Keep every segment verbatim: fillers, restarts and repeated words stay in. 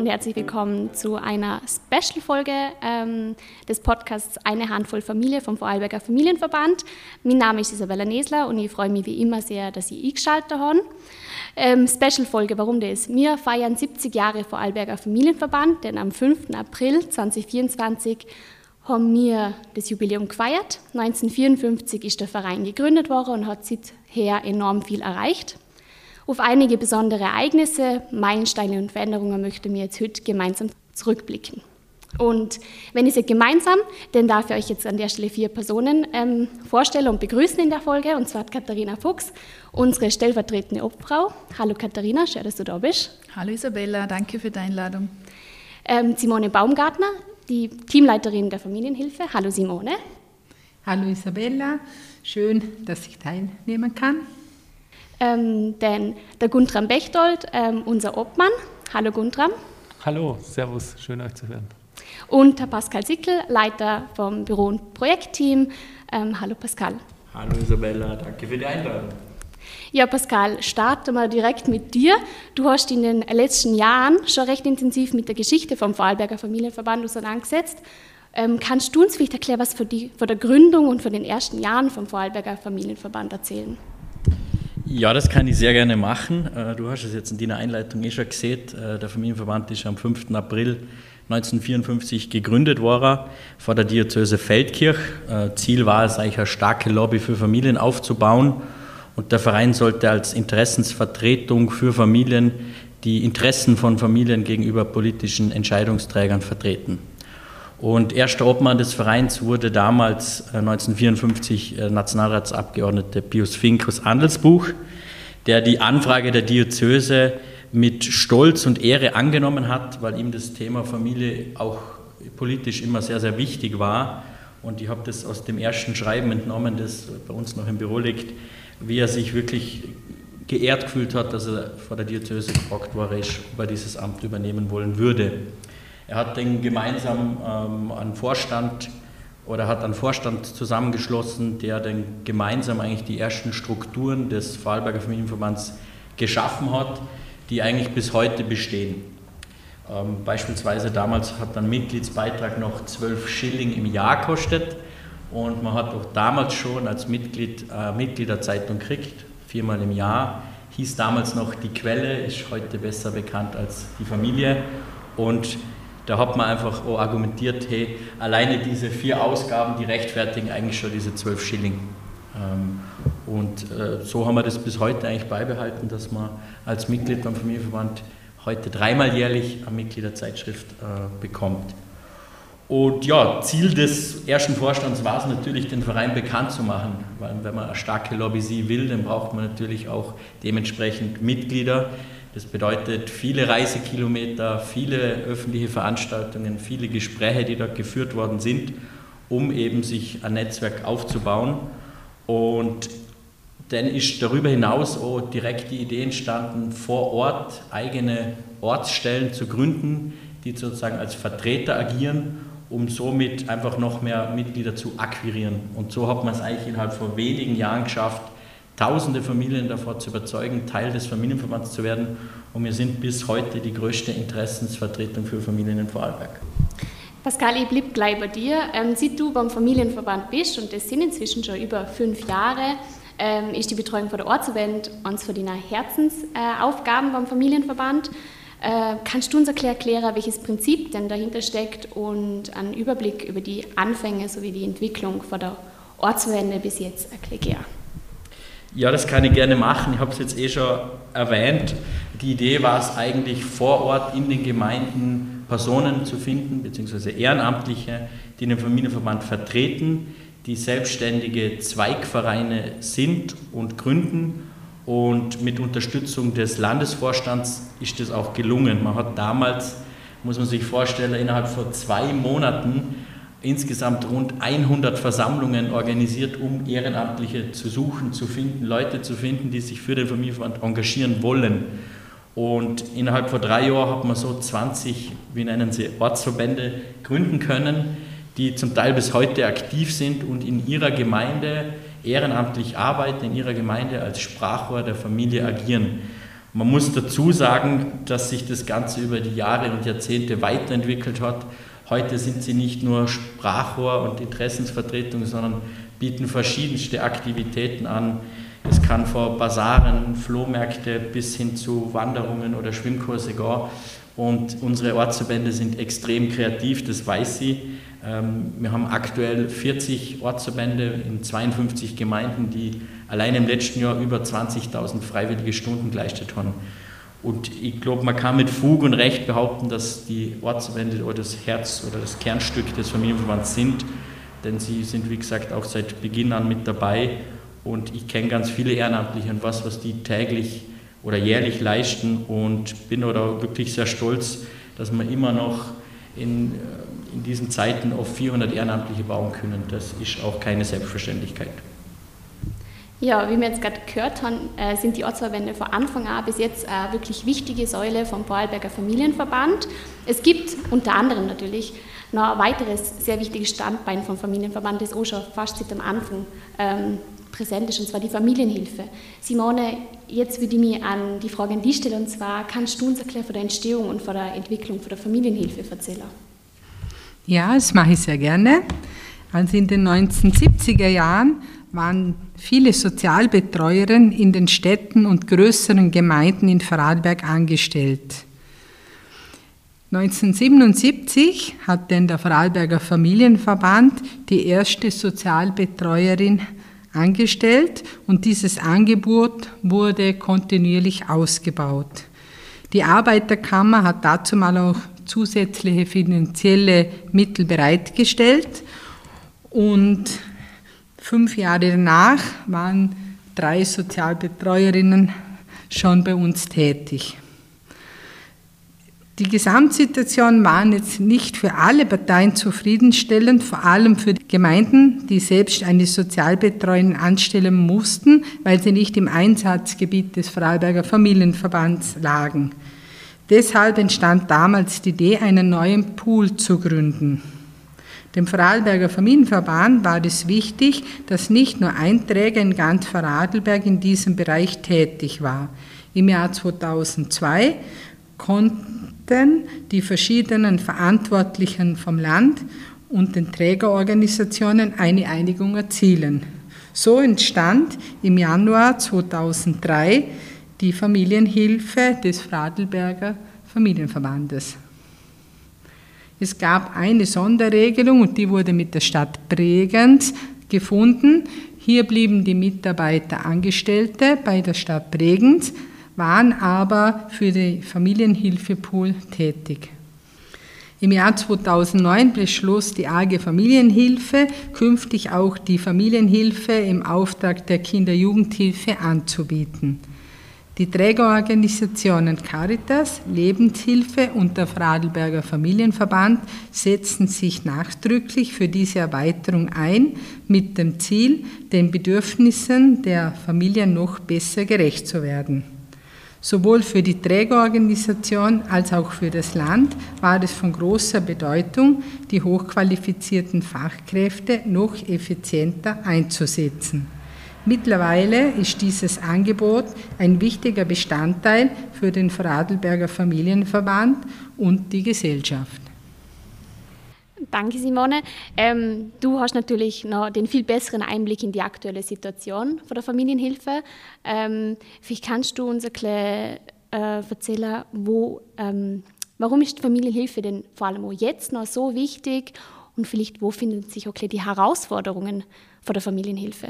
und herzlich willkommen zu einer Special-Folge ähm, des Podcasts Eine Handvoll Familie vom Vorarlberger Familienverband. Mein Name ist Isabella Nesler und ich freue mich wie immer sehr, dass ich eingeschaltet habe. Ähm, Special-Folge, warum das? Wir feiern siebzig Jahre Vorarlberger Familienverband, denn am fünften April zweitausendvierundzwanzig haben wir das Jubiläum gefeiert. neunzehnhundertvierundfünfzig ist der Verein gegründet worden und hat seither enorm viel erreicht. Auf einige besondere Ereignisse, Meilensteine und Veränderungen möchten wir jetzt heute gemeinsam zurückblicken. Und wenn ich sage gemeinsam, dann darf ich euch jetzt an der Stelle vier Personen ähm, vorstellen und begrüßen in der Folge. Und zwar Katharina Fuchs, unsere stellvertretende Obfrau. Hallo Katharina, schön, dass du da bist. Hallo Isabella, danke für die Einladung. Ähm, Simone Baumgartner, die Teamleiterin der Familienhilfe. Hallo Simone. Hallo Isabella, schön, dass ich teilnehmen kann. Ähm, denn der Guntram Bechtold, ähm, unser Obmann. Hallo Guntram. Hallo, servus, schön euch zu hören. Und der Pascal Sickel, Leiter vom Büro- und Projektteam. Ähm, hallo Pascal. Hallo Isabella, danke für die Einladung. Ja Pascal, starten wir direkt mit dir. Du hast in den letzten Jahren schon recht intensiv mit der Geschichte vom Vorarlberger Familienverband auseinandergesetzt. Ähm, kannst du uns vielleicht erklären, was für die, von der Gründung und von den ersten Jahren vom Vorarlberger Familienverband erzählen? Ja, das kann ich sehr gerne machen. Du hast es jetzt in deiner Einleitung eh schon gesehen. Der Familienverband ist am fünften April neunzehnhundertvierundfünfzig gegründet worden vor der Diözese Feldkirch. Ziel war es, eigentlich eine starke Lobby für Familien aufzubauen. Und der Verein sollte als Interessensvertretung für Familien die Interessen von Familien gegenüber politischen Entscheidungsträgern vertreten. Und erster Obmann des Vereins wurde damals neunzehnhundertvierundfünfzig Nationalratsabgeordnete Pius Fink aus Andelsbuch, der die Anfrage der Diözese mit Stolz und Ehre angenommen hat, weil ihm das Thema Familie auch politisch immer sehr, sehr wichtig war. Und ich habe das aus dem ersten Schreiben entnommen, das bei uns noch im Büro liegt, wie er sich wirklich geehrt gefühlt hat, dass er vor der Diözese gefragt worden ist, ob er dieses Amt übernehmen wollen würde. Er hat den gemeinsam ähm, einen Vorstand oder hat einen Vorstand zusammengeschlossen, der dann gemeinsam eigentlich die ersten Strukturen des Vorarlberger Familienverbands geschaffen hat, die eigentlich bis heute bestehen. Ähm, beispielsweise damals hat ein Mitgliedsbeitrag noch zwölf Schilling im Jahr gekostet und man hat auch damals schon als Mitglied eine Mitgliederzeitung gekriegt, viermal im Jahr. Hieß damals noch Die Quelle, ist heute besser bekannt als Die Familie. Und da hat man einfach auch argumentiert, hey, alleine diese vier Ausgaben, die rechtfertigen eigentlich schon diese zwölf Schilling. Und so haben wir das bis heute eigentlich beibehalten, dass man als Mitglied beim Familienverband heute dreimal jährlich eine Mitgliederzeitschrift bekommt. Und ja, Ziel des ersten Vorstands war es natürlich, den Verein bekannt zu machen, weil wenn man eine starke Lobby will, dann braucht man natürlich auch dementsprechend Mitglieder. Das bedeutet viele Reisekilometer, viele öffentliche Veranstaltungen, viele Gespräche, die dort geführt worden sind, um eben sich ein Netzwerk aufzubauen. Und dann ist darüber hinaus auch direkt die Idee entstanden, vor Ort eigene Ortsstellen zu gründen, die sozusagen als Vertreter agieren, um somit einfach noch mehr Mitglieder zu akquirieren. Und so hat man es eigentlich innerhalb von wenigen Jahren geschafft, tausende Familien davor zu überzeugen, Teil des Familienverbands zu werden. Und wir sind bis heute die größte Interessensvertretung für Familien in Vorarlberg. Pascal, ich bleibe gleich bei dir. Ähm, seit du beim Familienverband bist, und das sind inzwischen schon über fünf Jahre, ähm, ist die Betreuung von der Ortsverband eines von deinen Herzensaufgaben äh, beim Familienverband. Äh, kannst du uns erklären, welches Prinzip denn dahinter steckt und einen Überblick über die Anfänge sowie die Entwicklung von der Ortsverbände bis jetzt erklären? Ja, das kann ich gerne machen. Ich habe es jetzt eh schon erwähnt. Die Idee war es eigentlich, vor Ort in den Gemeinden Personen zu finden, beziehungsweise Ehrenamtliche, die den Familienverband vertreten, die selbstständige Zweigvereine sind und gründen. Und mit Unterstützung des Landesvorstands ist das auch gelungen. Man hat damals, muss man sich vorstellen, innerhalb von zwei Monaten insgesamt rund hundert Versammlungen organisiert, um Ehrenamtliche zu suchen, zu finden, Leute zu finden, die sich für den Familienverband engagieren wollen. Und innerhalb von drei Jahren hat man so zwanzig, wie nennen sie, Ortsverbände gründen können, die zum Teil bis heute aktiv sind und in ihrer Gemeinde ehrenamtlich arbeiten, in ihrer Gemeinde als Sprachrohr der Familie agieren. Man muss dazu sagen, dass sich das Ganze über die Jahre und Jahrzehnte weiterentwickelt hat. Heute sind sie nicht nur Sprachrohr und Interessensvertretung, sondern bieten verschiedenste Aktivitäten an. Es kann von Basaren, Flohmärkte bis hin zu Wanderungen oder Schwimmkurse gehen. Und unsere Ortsverbände sind extrem kreativ, das weiß sie. Wir haben aktuell vierzig Ortsverbände in zweiundfünfzig Gemeinden, die allein im letzten Jahr über zwanzigtausend freiwillige Stunden geleistet haben. Und ich glaube, man kann mit Fug und Recht behaupten, dass die Ortsverbände oder das Herz oder das Kernstück des Familienverbands sind, denn sie sind, wie gesagt, auch seit Beginn an mit dabei. Und ich kenne ganz viele Ehrenamtliche und was, was die täglich oder jährlich leisten und bin oder wirklich sehr stolz, dass wir immer noch in, in diesen Zeiten auf vierhundert Ehrenamtliche bauen können. Das ist auch keine Selbstverständlichkeit. Ja, wie wir jetzt gerade gehört haben, sind die Ortsverbände von Anfang an bis jetzt eine wirklich wichtige Säule vom Vorarlberger Familienverband. Es gibt unter anderem natürlich noch ein weiteres sehr wichtiges Standbein vom Familienverband, das auch schon fast seit am Anfang ähm, präsent ist, und zwar die Familienhilfe. Simone, jetzt würde ich mich an die Frage an dich stellen, und zwar, kannst du uns erklären von der Entstehung und von der Entwicklung von der Familienhilfe erzählen? Ja, das mache ich sehr gerne. Also in den neunzehnhundertsiebziger Jahren waren viele Sozialbetreuerinnen in den Städten und größeren Gemeinden in Vorarlberg angestellt. neunzehnhundertsiebenundsiebzig hat denn der Vorarlberger Familienverband die erste Sozialbetreuerin angestellt und dieses Angebot wurde kontinuierlich ausgebaut. Die Arbeiterkammer hat dazu mal auch zusätzliche finanzielle Mittel bereitgestellt und fünf Jahre danach waren drei Sozialbetreuerinnen schon bei uns tätig. Die Gesamtsituation war jetzt nicht für alle Parteien zufriedenstellend, vor allem für die Gemeinden, die selbst eine Sozialbetreuerin anstellen mussten, weil sie nicht im Einsatzgebiet des Vorarlberger Familienverbands lagen. Deshalb entstand damals die Idee, einen neuen Pool zu gründen. Dem Vorarlberger Familienverband war es wichtig, dass nicht nur ein Träger in ganz Vorarlberg in diesem Bereich tätig war. Im Jahr zweitausendzwei konnten die verschiedenen Verantwortlichen vom Land und den Trägerorganisationen eine Einigung erzielen. So entstand im Januar zweitausenddrei die Familienhilfe des Vorarlberger Familienverbandes. Es gab eine Sonderregelung und die wurde mit der Stadt Bregenz gefunden. Hier blieben die Mitarbeiter Angestellte bei der Stadt Bregenz, waren aber für den Familienhilfepool tätig. Im Jahr zweitausendneun beschloss die A G Familienhilfe, künftig auch die Familienhilfe im Auftrag der Kinder-Jugendhilfe anzubieten. Die Trägerorganisationen Caritas, Lebenshilfe und der Vorarlberger Familienverband setzten sich nachdrücklich für diese Erweiterung ein, mit dem Ziel, den Bedürfnissen der Familien noch besser gerecht zu werden. Sowohl für die Trägerorganisation als auch für das Land war es von großer Bedeutung, die hochqualifizierten Fachkräfte noch effizienter einzusetzen. Mittlerweile ist dieses Angebot ein wichtiger Bestandteil für den Vorarlberger Familienverband und die Gesellschaft. Danke, Simone. Ähm, du hast natürlich noch den viel besseren Einblick in die aktuelle Situation von der Familienhilfe. Ähm, vielleicht kannst du uns ein bisschen äh, erzählen, wo, ähm, warum ist die Familienhilfe denn vor allem auch jetzt noch so wichtig und vielleicht wo finden sich auch die Herausforderungen von der Familienhilfe?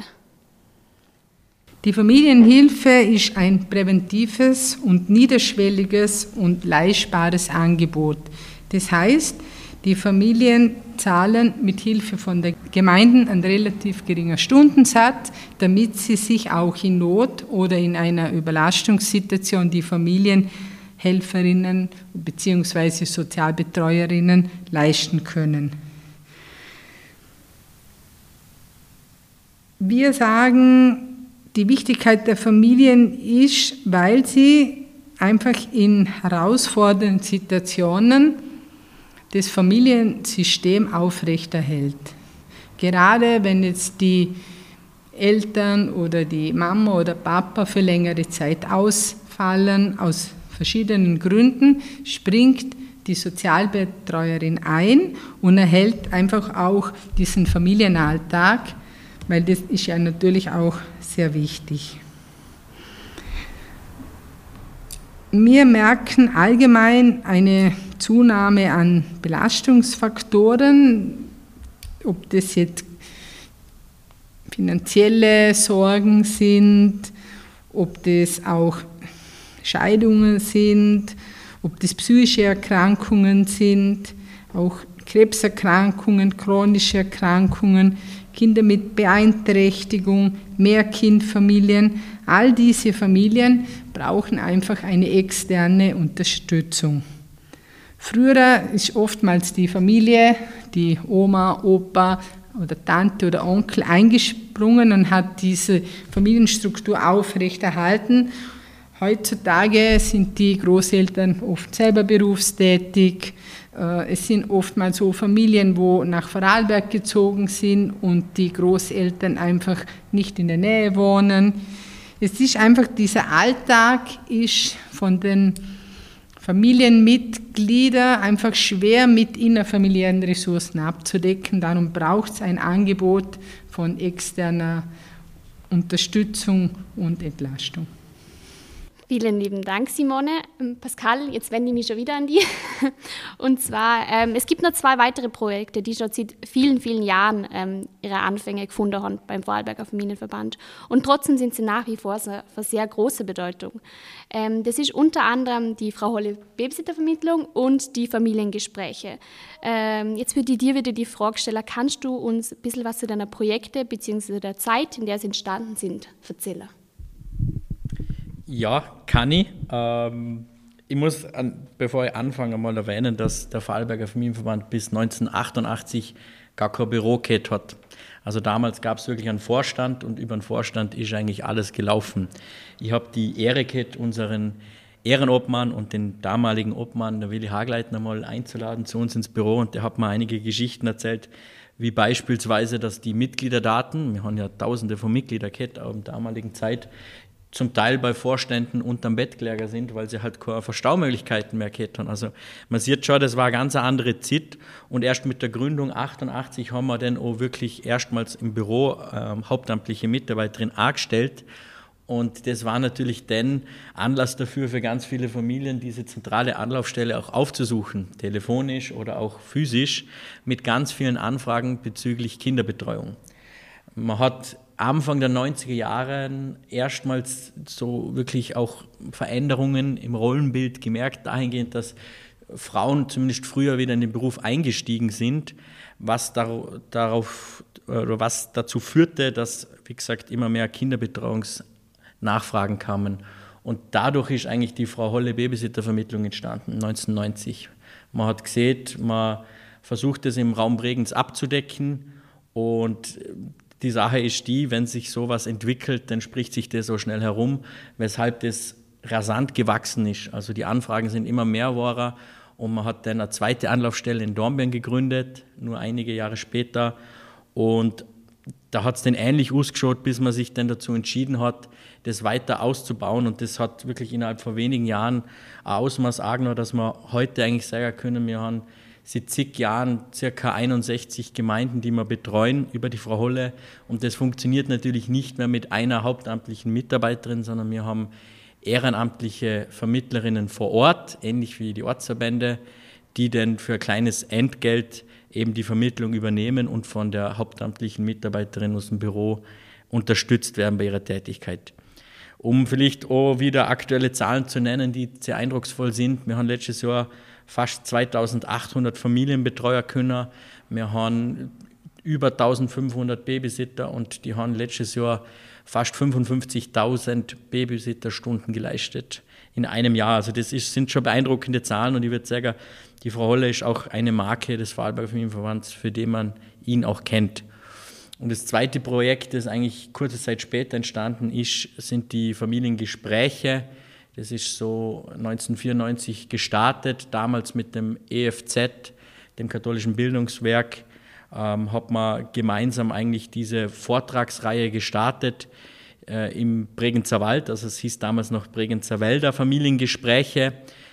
Die Familienhilfe ist ein präventives und niederschwelliges und leistbares Angebot. Das heißt, die Familien zahlen mit Hilfe von der Gemeinden einen relativ geringen Stundensatz, damit sie sich auch in Not oder in einer Überlastungssituation die Familienhelferinnen bzw. Sozialbetreuerinnen leisten können. Wir sagen, die Wichtigkeit der Familien ist, weil sie einfach in herausfordernden Situationen das Familiensystem aufrechterhält. Gerade wenn jetzt die Eltern oder die Mama oder Papa für längere Zeit ausfallen, aus verschiedenen Gründen, springt die Sozialbetreuerin ein und erhält einfach auch diesen Familienalltag, weil das ist ja natürlich auch sehr wichtig. Wir merken allgemein eine Zunahme an Belastungsfaktoren, ob das jetzt finanzielle Sorgen sind, ob das auch Scheidungen sind, ob das psychische Erkrankungen sind, auch Krebserkrankungen, chronische Erkrankungen, Kinder mit Beeinträchtigung, Mehrkindfamilien. All diese Familien brauchen einfach eine externe Unterstützung. Früher ist oftmals die Familie, die Oma, Opa oder Tante oder Onkel eingesprungen und hat diese Familienstruktur aufrechterhalten. Heutzutage sind die Großeltern oft selber berufstätig. Es sind oftmals so Familien, wo nach Vorarlberg gezogen sind und die Großeltern einfach nicht in der Nähe wohnen. Es ist einfach, dieser Alltag ist von den Familienmitgliedern einfach schwer mit innerfamiliären Ressourcen abzudecken. Darum braucht es ein Angebot von externer Unterstützung und Entlastung. Vielen lieben Dank, Simone. Pascal, jetzt wende ich mich schon wieder an dich. Und zwar, ähm, es gibt noch zwei weitere Projekte, die schon seit vielen, vielen Jahren ähm, ihre Anfänge gefunden haben beim Vorarlberger Familienverband. Und trotzdem sind sie nach wie vor von sehr großer Bedeutung. Ähm, das ist unter anderem die Frau Holle Babysittervermittlung und die Familiengespräche. Ähm, jetzt würde ich dir wieder die Frage stellen, kannst du uns ein bisschen was zu deiner Projekte bzw. der Zeit, in der sie entstanden sind, erzählen? Ja, kann ich. Ähm, ich muss, an, bevor ich anfange, mal erwähnen, dass der Vorarlberger Familienverband bis neunzehnhundertachtundachtzig gar kein Büro gehabt hat. Also damals gab es wirklich einen Vorstand und über den Vorstand ist eigentlich alles gelaufen. Ich habe die Ehre gehabt, unseren Ehrenobmann und den damaligen Obmann, der Willi Hagleitner, mal einzuladen zu uns ins Büro und der hat mir einige Geschichten erzählt, wie beispielsweise, dass die Mitgliederdaten, wir haben ja tausende von Mitgliedern gehabt, auch in der damaligen Zeit, zum Teil bei Vorständen unterm Bett gelegen sind, weil sie halt keine Verstaumöglichkeiten mehr gehabt haben. Also man sieht schon, das war eine ganz andere Zeit und erst mit der Gründung achtundachtzig haben wir dann auch wirklich erstmals im Büro äh, hauptamtliche Mitarbeiterin angestellt und das war natürlich dann Anlass dafür für ganz viele Familien, diese zentrale Anlaufstelle auch aufzusuchen, telefonisch oder auch physisch, mit ganz vielen Anfragen bezüglich Kinderbetreuung. Man hat Anfang der neunziger Jahre erstmals so wirklich auch Veränderungen im Rollenbild gemerkt, dahingehend, dass Frauen zumindest früher wieder in den Beruf eingestiegen sind, was darauf oder was dazu führte, dass, wie gesagt, immer mehr Kinderbetreuungsnachfragen kamen. Und dadurch ist eigentlich die Frau Holle Babysittervermittlung entstanden, neunzehnhundertneunzig. Man hat gesehen, man versucht es im Raum Bregenz abzudecken und die Sache ist die, wenn sich sowas entwickelt, dann spricht sich das so schnell herum, weshalb das rasant gewachsen ist. Also die Anfragen sind immer mehr geworden und man hat dann eine zweite Anlaufstelle in Dornbirn gegründet, nur einige Jahre später. Und da hat es dann ähnlich ausgeschaut, bis man sich dann dazu entschieden hat, das weiter auszubauen. Und das hat wirklich innerhalb von wenigen Jahren ein Ausmaß angenommen, dass wir heute eigentlich sagen können, wir haben seit zig Jahren ca. einundsechzig Gemeinden, die wir betreuen über die Frau Holle. Und das funktioniert natürlich nicht mehr mit einer hauptamtlichen Mitarbeiterin, sondern wir haben ehrenamtliche Vermittlerinnen vor Ort, ähnlich wie die Ortsverbände, die dann für ein kleines Entgelt eben die Vermittlung übernehmen und von der hauptamtlichen Mitarbeiterin aus dem Büro unterstützt werden bei ihrer Tätigkeit. Um vielleicht auch wieder aktuelle Zahlen zu nennen, die sehr eindrucksvoll sind. Wir haben letztes Jahr fast zweitausendachthundert Familienbetreuer können. Wir haben über eintausendfünfhundert Babysitter und die haben letztes Jahr fast fünfundfünfzigtausend Babysitterstunden geleistet in einem Jahr. Also das ist, sind schon beeindruckende Zahlen und ich würde sagen, die Frau Holle ist auch eine Marke des Vorarlberger Familienverbands, für den man ihn auch kennt. Und das zweite Projekt, das eigentlich kurze Zeit später entstanden ist, sind die Familiengespräche. Das ist so neunzehnhundertvierundneunzig gestartet, damals mit dem E F Z, dem katholischen Bildungswerk. ähm, hat man gemeinsam eigentlich diese Vortragsreihe gestartet äh, im Bregenzer Wald, also es hieß damals noch Bregenzer Wälder Familiengespräche.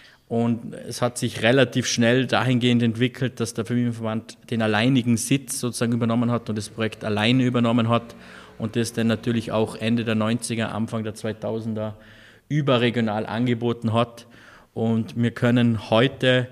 Und es hat sich relativ schnell dahingehend entwickelt, dass der Familienverband den alleinigen Sitz sozusagen übernommen hat und das Projekt alleine übernommen hat und das dann natürlich auch Ende der neunziger, Anfang der zweitausender überregional angeboten hat. Und wir können heute,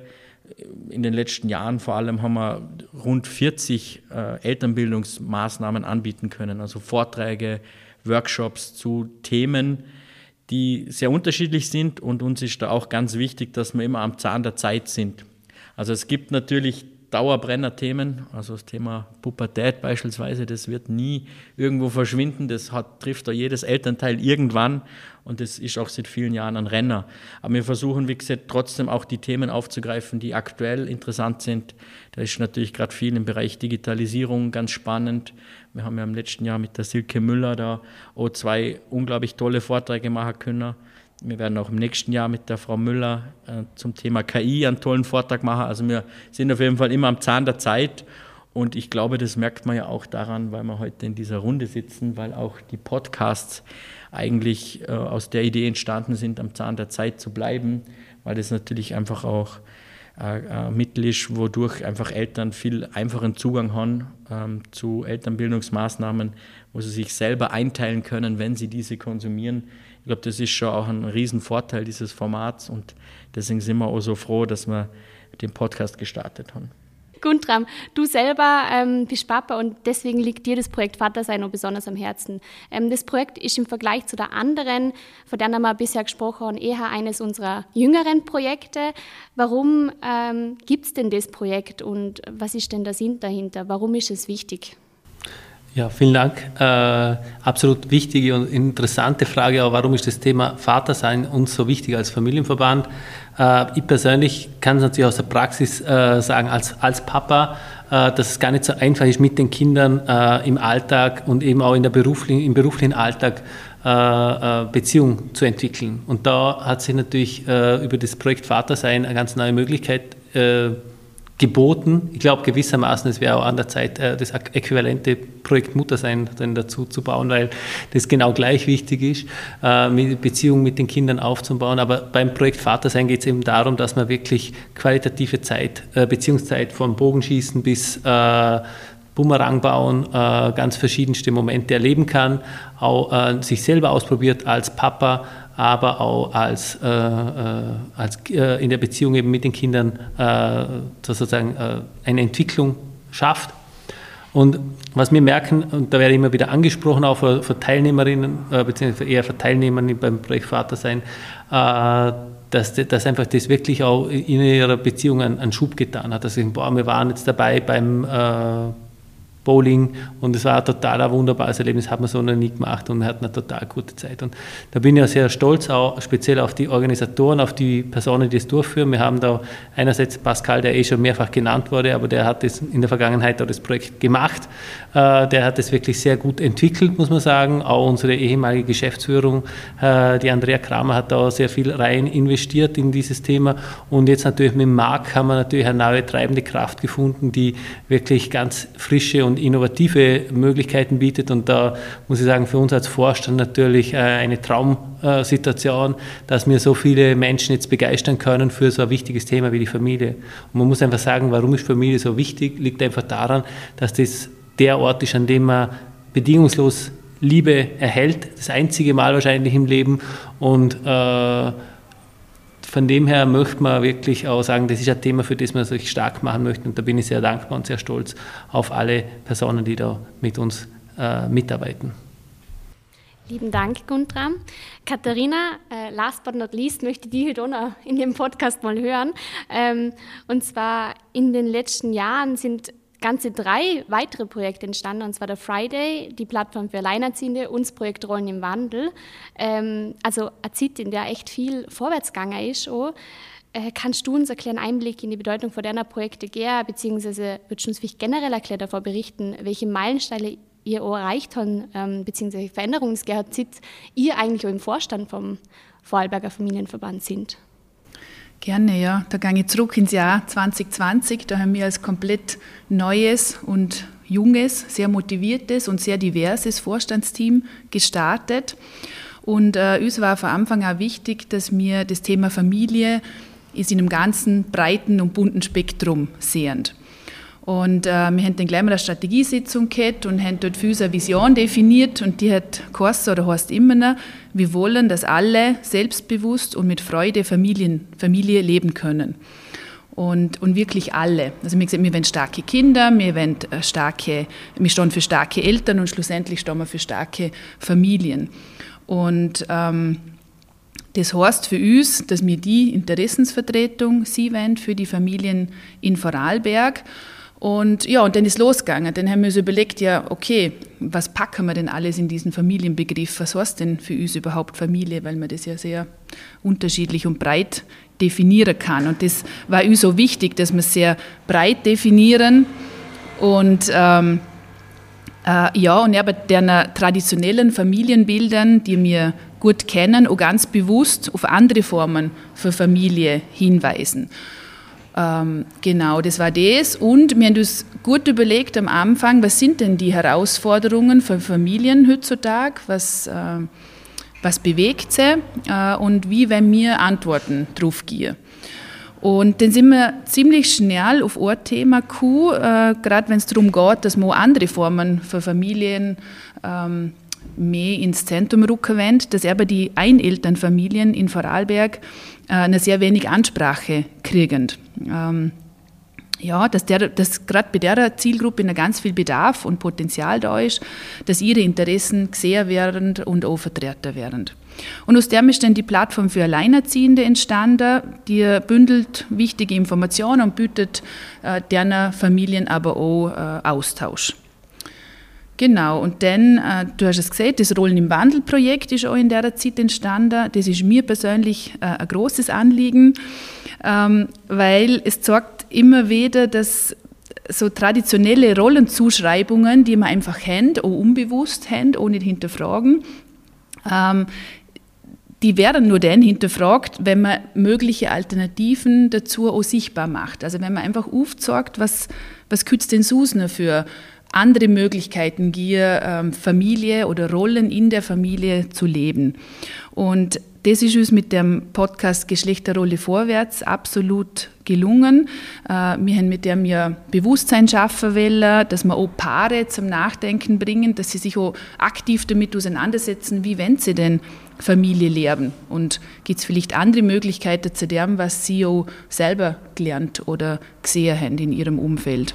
in den letzten Jahren vor allem, haben wir rund vierzig äh, Elternbildungsmaßnahmen anbieten können, also Vorträge, Workshops zu Themen, die sehr unterschiedlich sind, und uns ist da auch ganz wichtig, dass wir immer am Zahn der Zeit sind. Also es gibt natürlich Dauerbrenner-Themen, also das Thema Pubertät beispielsweise, das wird nie irgendwo verschwinden, das hat, trifft da jedes Elternteil irgendwann, und das ist auch seit vielen Jahren ein Renner. Aber wir versuchen, wie gesagt, trotzdem auch die Themen aufzugreifen, die aktuell interessant sind. Da ist natürlich gerade viel im Bereich Digitalisierung ganz spannend. Wir haben ja im letzten Jahr mit der Silke Müller da auch zwei unglaublich tolle Vorträge machen können. Wir werden auch im nächsten Jahr mit der Frau Müller äh, zum Thema K I einen tollen Vortrag machen. Also wir sind auf jeden Fall immer am Zahn der Zeit, und ich glaube, das merkt man ja auch daran, weil wir heute in dieser Runde sitzen, weil auch die Podcasts eigentlich äh, aus der Idee entstanden sind, am Zahn der Zeit zu bleiben, weil das natürlich einfach auch äh, ein Mittel ist, wodurch einfach Eltern viel einfachen Zugang haben ähm, zu Elternbildungsmaßnahmen, wo sie sich selber einteilen können, wenn sie diese konsumieren. Ich glaube, das ist schon auch ein Riesenvorteil dieses Formats, und deswegen sind wir auch so froh, dass wir den Podcast gestartet haben. Guntram, du selber ähm, bist Papa, und deswegen liegt dir das Projekt Vatersein auch besonders am Herzen. Ähm, das Projekt ist im Vergleich zu der anderen, von der wir bisher gesprochen haben, eher eines unserer jüngeren Projekte. Warum ähm, gibt es denn das Projekt, und was ist denn der Sinn dahinter? Warum ist es wichtig? Ja, vielen Dank. Äh, absolut wichtige und interessante Frage, aber warum ist das Thema Vatersein uns so wichtig als Familienverband? Äh, ich persönlich kann es natürlich aus der Praxis äh, sagen, als, als Papa, äh, dass es gar nicht so einfach ist, mit den Kindern äh, im Alltag und eben auch in der beruflichen, im beruflichen Alltag äh, Beziehung zu entwickeln. Und da hat sich natürlich äh, über das Projekt Vatersein eine ganz neue Möglichkeit äh, geboten. Ich glaube gewissermaßen, es wäre auch an der Zeit, das äquivalente Projekt Muttersein dann dazu zu bauen, weil das genau gleich wichtig ist, Beziehungen mit den Kindern aufzubauen. Aber beim Projekt Vatersein geht es eben darum, dass man wirklich qualitative Zeit, Beziehungszeit vom Bogenschießen bis Bumerang bauen, äh, ganz verschiedenste Momente erleben kann, auch äh, sich selber ausprobiert als Papa, aber auch als, äh, äh, als äh, in der Beziehung eben mit den Kindern äh, sozusagen äh, eine Entwicklung schafft. Und was wir merken, und da werde ich immer wieder angesprochen, auch für, für Teilnehmerinnen, äh, beziehungsweise eher für Teilnehmer beim Projekt Vatersein, äh, dass, dass einfach das wirklich auch in ihrer Beziehung einen, einen Schub getan hat. Also, boah, wir waren jetzt dabei beim äh, Bowling, und es war ein total wunderbares Erlebnis, hat man so noch nie gemacht, und wir hatten eine total gute Zeit. Und da bin ich auch sehr stolz, auch speziell auf die Organisatoren, auf die Personen, die es durchführen. Wir haben da einerseits Pascal, der eh schon mehrfach genannt wurde, aber der hat das in der Vergangenheit auch das Projekt gemacht. Äh, der hat das wirklich sehr gut entwickelt, muss man sagen. Auch unsere ehemalige Geschäftsführung, äh, die Andrea Kramer, hat da sehr viel rein investiert in dieses Thema. Und jetzt natürlich mit Marc haben wir natürlich eine neue treibende Kraft gefunden, die wirklich ganz frische und und innovative Möglichkeiten bietet, und da muss ich sagen, für uns als Vorstand natürlich eine Traumsituation, dass wir so viele Menschen jetzt begeistern können für so ein wichtiges Thema wie die Familie. Und man muss einfach sagen, warum ist Familie so wichtig, liegt einfach daran, dass das der Ort ist, an dem man bedingungslos Liebe erhält, das einzige Mal wahrscheinlich im Leben, und äh, von dem her möchte man wirklich auch sagen, das ist ein Thema, für das man sich stark machen möchte, und da bin ich sehr dankbar und sehr stolz auf alle Personen, die da mit uns äh, mitarbeiten. Lieben Dank, Guntram. Katharina, äh, last but not least, möchte ich die heute auch noch in dem Podcast mal hören. Ähm, und zwar in den letzten Jahren sind ganze drei weitere Projekte entstanden, und zwar der Friday, die Plattform für Alleinerziehende, und das Projekt Rollen im Wandel. Ähm, also eine Zeit, in der echt viel vorwärts gegangen ist. Auch. Äh, kannst du uns einen kleinen Einblick in die Bedeutung von deiner Projekte geben, beziehungsweise würdest du uns vielleicht generell erklären, davor berichten, welche Meilensteine ihr auch erreicht habt, ähm, beziehungsweise Veränderungen es gehabt, seit ihr eigentlich auch im Vorstand vom Vorarlberger Familienverband sind? Gerne, ja. Da gehe ich zurück ins Jahr zwanzig zwanzig. Da haben wir als komplett neues und junges, sehr motiviertes und sehr diverses Vorstandsteam gestartet. Und äh, uns war von Anfang an wichtig, dass wir das Thema Familie ist in einem ganzen breiten und bunten Spektrum sehen. Und äh, wir haben dann gleich mal eine Strategiesitzung gehabt und haben dort für uns eine Vision definiert und die hat geheißen, oder heißt immer noch, wir wollen, dass alle selbstbewusst und mit Freude Familien, Familie leben können. Und, und wirklich alle. Also wir gesagt, wir wollen starke Kinder, wir wollen starke, wir stehen für starke Eltern und schlussendlich stehen wir für starke Familien. Und ähm, das heißt für uns, dass wir die Interessensvertretung sie wollen für die Familien in Vorarlberg. Und ja, und dann ist losgegangen. Dann haben wir uns überlegt, ja, okay, was packen wir denn alles in diesen Familienbegriff? Was heißt denn für uns überhaupt Familie? Weil man das ja sehr unterschiedlich und breit definieren kann. Und das war uns so wichtig, dass wir es sehr breit definieren. Und ähm, äh, ja, und ja, bei den traditionellen Familienbildern, die wir gut kennen, auch ganz bewusst auf andere Formen für Familie hinweisen. Ähm, genau, das war das. Und wir haben uns gut überlegt am Anfang, was sind denn die Herausforderungen für Familien heutzutage, was, äh, was bewegt sie äh, und wie wollen wir Antworten drauf geben. Und dann sind wir ziemlich schnell auf ein Thema gekommen, äh, gerade wenn es darum geht, dass man auch andere Formen für Familien ähm, mehr ins Zentrum rücken wollen, dass aber die Einelternfamilien in Vorarlberg äh, eine sehr wenig Ansprache kriegen. Ähm, ja, dass, der, dass gerade bei der Zielgruppe noch ganz viel Bedarf und Potenzial da ist, dass ihre Interessen gesehen werden und auch vertreten werden. Und aus dem ist dann die Plattform für Alleinerziehende entstanden, die bündelt wichtige Informationen und bietet äh, deren Familien aber auch äh, Austausch. Genau, und dann, äh, du hast es gesehen, das Rollen im Wandel-Projekt ist auch in dieser Zeit entstanden. Das ist mir persönlich äh, ein großes Anliegen, ähm, weil es zeigt immer wieder, dass so traditionelle Rollenzuschreibungen, die man einfach haben, auch unbewusst haben, auch nicht hinterfragen, ähm, die werden nur dann hinterfragt, wenn man mögliche Alternativen dazu auch sichtbar macht. Also wenn man einfach aufzeigt, was, was könnte es denn sonst noch für andere Möglichkeiten gibt, Familie oder Rollen in der Familie zu leben. Und das ist uns mit dem Podcast Geschlechterrolle vorwärts absolut gelungen. Wir haben mit dem ja Bewusstsein schaffen wollen, dass wir auch Paare zum Nachdenken bringen, dass sie sich auch aktiv damit auseinandersetzen, wie wollen sie denn Familie leben und gibt es vielleicht andere Möglichkeiten zu dem, was sie auch selber gelernt oder gesehen haben in ihrem Umfeld.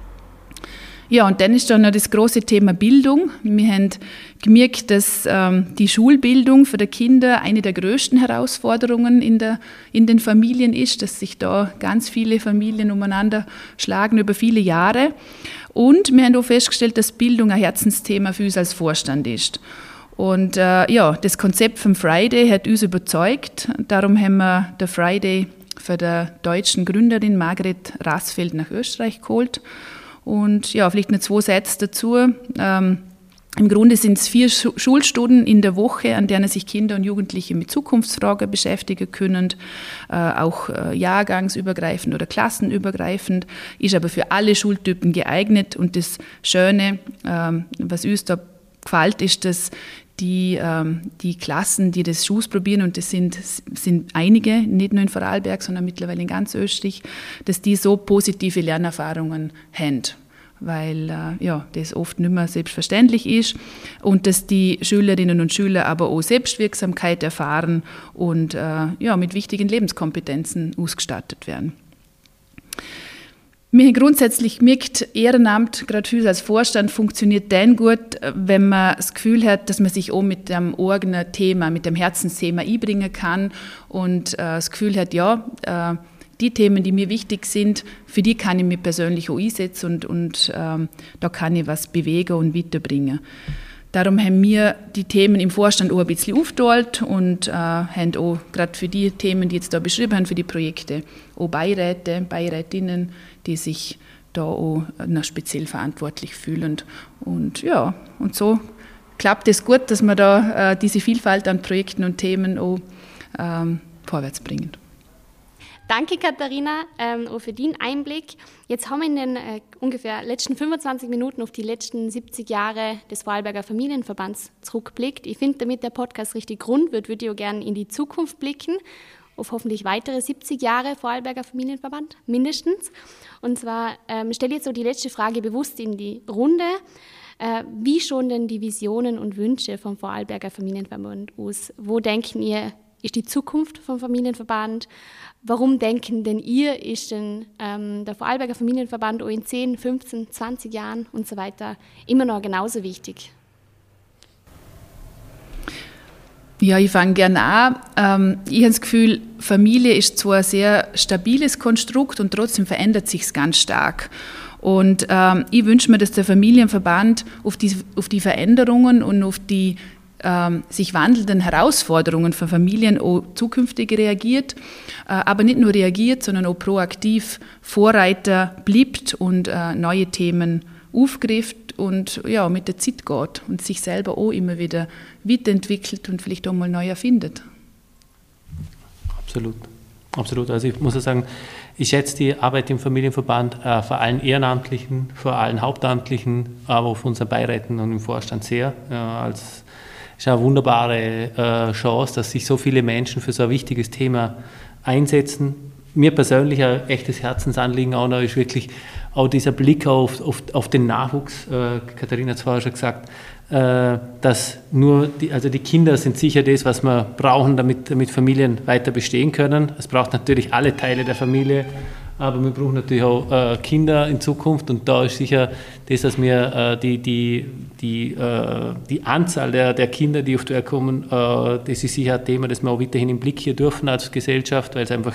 Ja, und dann ist dann noch das große Thema Bildung. Wir haben gemerkt, dass ähm, die Schulbildung für die Kinder eine der größten Herausforderungen in, der, in den Familien ist, dass sich da ganz viele Familien umeinander schlagen über viele Jahre. Und wir haben auch festgestellt, dass Bildung ein Herzensthema für uns als Vorstand ist. Und äh, ja, das Konzept vom Friday hat uns überzeugt. Darum haben wir den Friday für die deutschen Gründerin Margret Rassfeld nach Österreich geholt. Und ja, vielleicht noch zwei Sätze dazu. Ähm, Im Grunde sind es vier Schulstunden in der Woche, an denen sich Kinder und Jugendliche mit Zukunftsfragen beschäftigen können, äh, auch äh, jahrgangsübergreifend oder klassenübergreifend, ist aber für alle Schultypen geeignet. Und das Schöne, ähm, was uns da gefällt, ist, dass die, ähm, die Klassen, die das ausprobieren, und das sind, sind einige, nicht nur in Vorarlberg, sondern mittlerweile in ganz Österreich, dass die so positive Lernerfahrungen haben, weil äh, ja, das oft nicht mehr selbstverständlich ist und dass die Schülerinnen und Schüler aber auch Selbstwirksamkeit erfahren und äh, ja, mit wichtigen Lebenskompetenzen ausgestattet werden. Wir haben grundsätzlich gemerkt, Ehrenamt, gerade für uns als Vorstand, funktioniert dann gut, wenn man das Gefühl hat, dass man sich auch mit dem eigenen Thema, mit dem Herzensthema einbringen kann und äh, das Gefühl hat, ja, äh, die Themen, die mir wichtig sind, für die kann ich mich persönlich auch einsetzen und, und äh, da kann ich was bewegen und weiterbringen. Darum haben wir die Themen im Vorstand auch ein bisschen aufgeteilt und äh, haben auch gerade für die Themen, die jetzt da beschrieben haben, für die Projekte auch Beiräte, Beirätinnen, die sich da auch noch speziell verantwortlich fühlen. Und ja, und so klappt es gut, dass wir da äh, diese Vielfalt an Projekten und Themen auch ähm, vorwärts bringen. Danke, Katharina, ähm, auch für den Einblick. Jetzt haben wir in den äh, ungefähr letzten fünfundzwanzig Minuten auf die letzten siebzig Jahre des Vorarlberger Familienverbands zurückgeblickt. Ich finde, damit der Podcast richtig rund wird, würde ich auch gerne in die Zukunft blicken, auf hoffentlich weitere siebzig Jahre Vorarlberger Familienverband, mindestens. Und zwar ähm, stelle ich jetzt so die letzte Frage bewusst in die Runde. Äh, wie schauen denn die Visionen und Wünsche vom Vorarlberger Familienverband aus? Wo denken ihr, ist die Zukunft vom Familienverband? Warum denken denn ihr, ist denn ähm, der Vorarlberger Familienverband auch in zehn, fünfzehn, zwanzig Jahren und so weiter immer noch genauso wichtig? Ja, ich fange gerne an. Ähm, ich habe das Gefühl, Familie ist zwar ein sehr stabiles Konstrukt und trotzdem verändert sich es ganz stark. Und ähm, ich wünsche mir, dass der Familienverband auf die, auf die Veränderungen und auf die ähm, sich wandelnden Herausforderungen für Familien auch zukünftig reagiert, äh, aber nicht nur reagiert, sondern auch proaktiv Vorreiter bleibt und äh, neue Themen aufgreift und ja, mit der Zeit geht und sich selber auch immer wieder weiterentwickelt und vielleicht auch mal neu erfindet. Absolut. Absolut. Also ich muss ja sagen, ich schätze die Arbeit im Familienverband äh, vor allen Ehrenamtlichen, vor allen Hauptamtlichen, aber auch von unseren Beiräten und im Vorstand sehr. Äh, als ist eine wunderbare äh, Chance, dass sich so viele Menschen für so ein wichtiges Thema einsetzen. Mir persönlich ein echtes Herzensanliegen auch noch ist wirklich auch dieser Blick auf, auf, auf den Nachwuchs. Äh, Katharina hat es vorher schon gesagt, äh, dass nur die, also die Kinder sind sicher das, was wir brauchen, damit, damit Familien weiter bestehen können. Es braucht natürlich alle Teile der Familie, aber wir brauchen natürlich auch äh, Kinder in Zukunft und da ist sicher das, dass wir äh, die, die, die, äh, die Anzahl der, der Kinder, die auf die Welt kommen, äh, das ist sicher ein Thema, das wir auch weiterhin im Blick hier dürfen als Gesellschaft, weil es einfach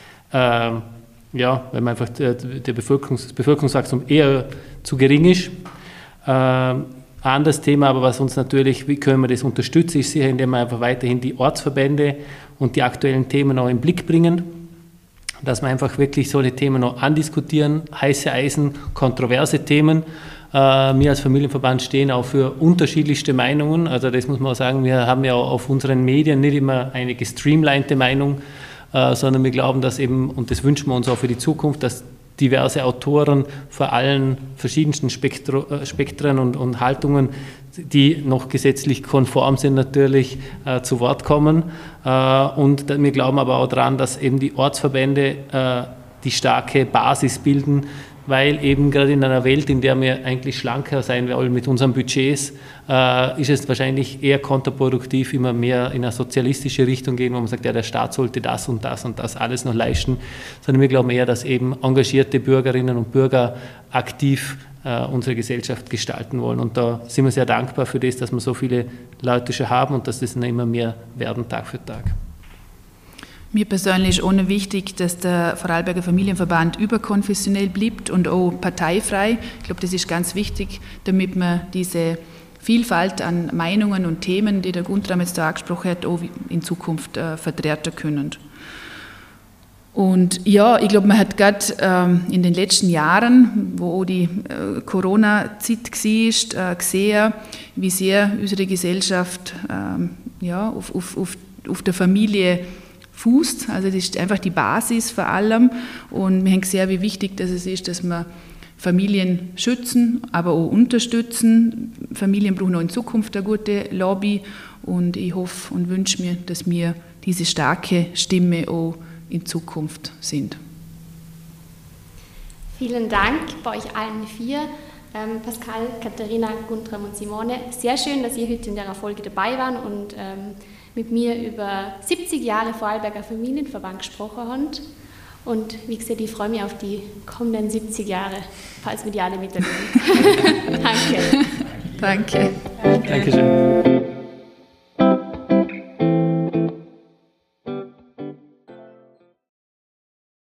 äh, ja, weil man einfach der, der Bevölkerungs, das Bevölkerungswachstum eher zu gering ist. Äh, ein anderes Thema, aber was uns natürlich, wie können wir das unterstützen, ist sicher, indem wir einfach weiterhin die Ortsverbände und die aktuellen Themen auch im Blick bringen, dass wir einfach wirklich solche Themen noch andiskutieren, heiße Eisen, kontroverse Themen. Äh, wir als Familienverband stehen auch für unterschiedlichste Meinungen, also das muss man auch sagen, wir haben ja auch auf unseren Medien nicht immer eine gestreamlinete Meinung, Uh, sondern wir glauben, dass eben, und das wünschen wir uns auch für die Zukunft, dass diverse Autoren vor allen verschiedensten Spektro, äh, Spektren und, und Haltungen, die noch gesetzlich konform sind, natürlich äh, zu Wort kommen. Äh, und wir glauben aber auch daran, dass eben die Ortsverbände äh, die starke Basis bilden, weil eben gerade in einer Welt, in der wir eigentlich schlanker sein wollen mit unseren Budgets, äh, ist es wahrscheinlich eher kontraproduktiv, immer mehr in eine sozialistische Richtung gehen, wo man sagt, ja, der Staat sollte das und das und das alles noch leisten, sondern wir glauben eher, dass eben engagierte Bürgerinnen und Bürger aktiv äh, unsere Gesellschaft gestalten wollen. Und da sind wir sehr dankbar für das, dass wir so viele Leute schon haben und dass das immer mehr werden, Tag für Tag. Mir persönlich ist auch wichtig, dass der Vorarlberger Familienverband überkonfessionell bleibt und auch parteifrei. Ich glaube, das ist ganz wichtig, damit man diese Vielfalt an Meinungen und Themen, die der Guntram jetzt da angesprochen hat, auch in Zukunft äh, vertreten können. Und ja, ich glaube, man hat gerade ähm, in den letzten Jahren, wo die äh, Corona-Zeit war, äh, gesehen, wie sehr unsere Gesellschaft ähm, ja, auf, auf, auf, auf der Familie fußt. Also das ist einfach die Basis vor allem. Und wir haben gesehen, wie wichtig das ist, dass wir Familien schützen, aber auch unterstützen. Familien brauchen auch in Zukunft eine gute Lobby. Und ich hoffe und wünsche mir, dass wir diese starke Stimme auch in Zukunft sind. Vielen Dank bei euch allen vier. Ähm, Pascal, Katharina, Guntram und Simone. Sehr schön, dass ihr heute in der Folge dabei waren und ähm, mit mir über siebzig Jahre Vorarlberger Familienverband gesprochen habt. Und wie gesagt, ich freue mich auf die kommenden siebzig Jahre, falls wir die alle miterleben. Danke. Danke. Danke. Dankeschön.